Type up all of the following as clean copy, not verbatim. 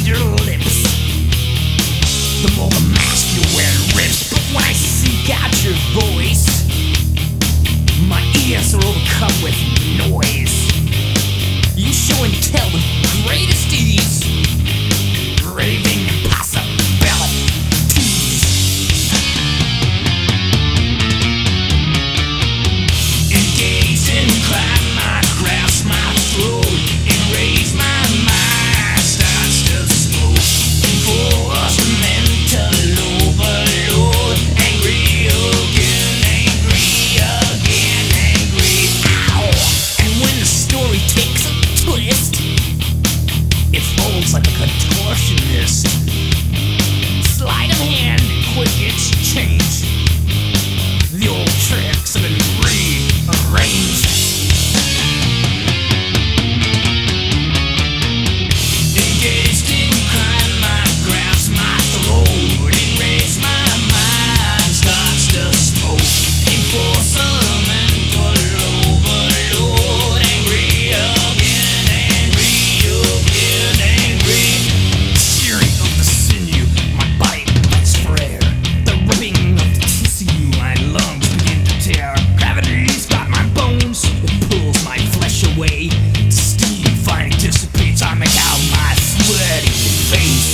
your lips, the more the mask you wear rips. But when I seek out your voice, my ears are overcome with noise. You show and tell with greatest ease, raving impossibilities. Engaged in crime, I grasp my throat, enrage my mind starts to smoke. Enforced mental overload, angry again, angry again, angry. Ow! And when the story takes a twist, it folds like a contortionist. Sleight of hand, quick exchange. The old tricks have been rearranged. Engaged in crime, I grasp my throat, enrage my mind starts to smoke. Enforce a mental overload, angry again, angry again, angry. Shearing of the sinew, my body beats for air. The ripping of the tissue, my lungs begin to tear. Gravity's got my bones, it pulls my flesh away. Steam finally dissipates, I make out my sweaty face.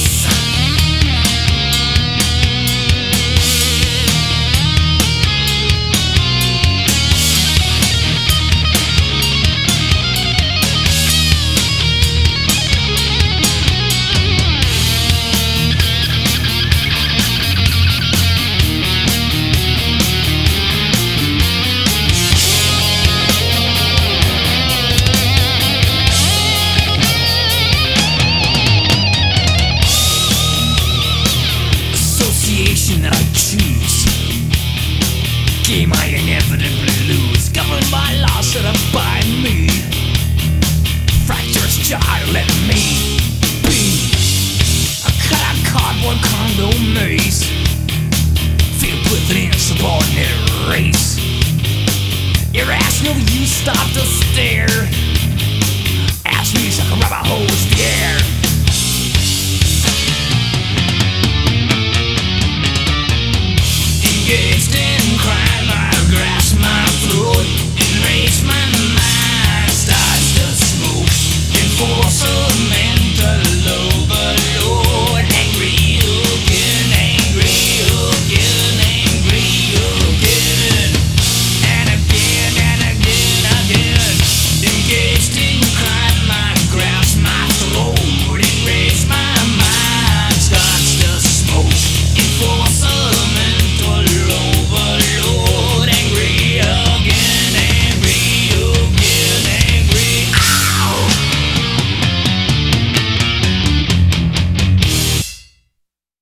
Association that I choose, game I inevitably lose, governed by laws set up by me. Fractures jar to let me be a cut-out cardboard condo maze, filled with an insubordinate race. Irrational, you stop to stare. Ask me so I can rub a hose to the air.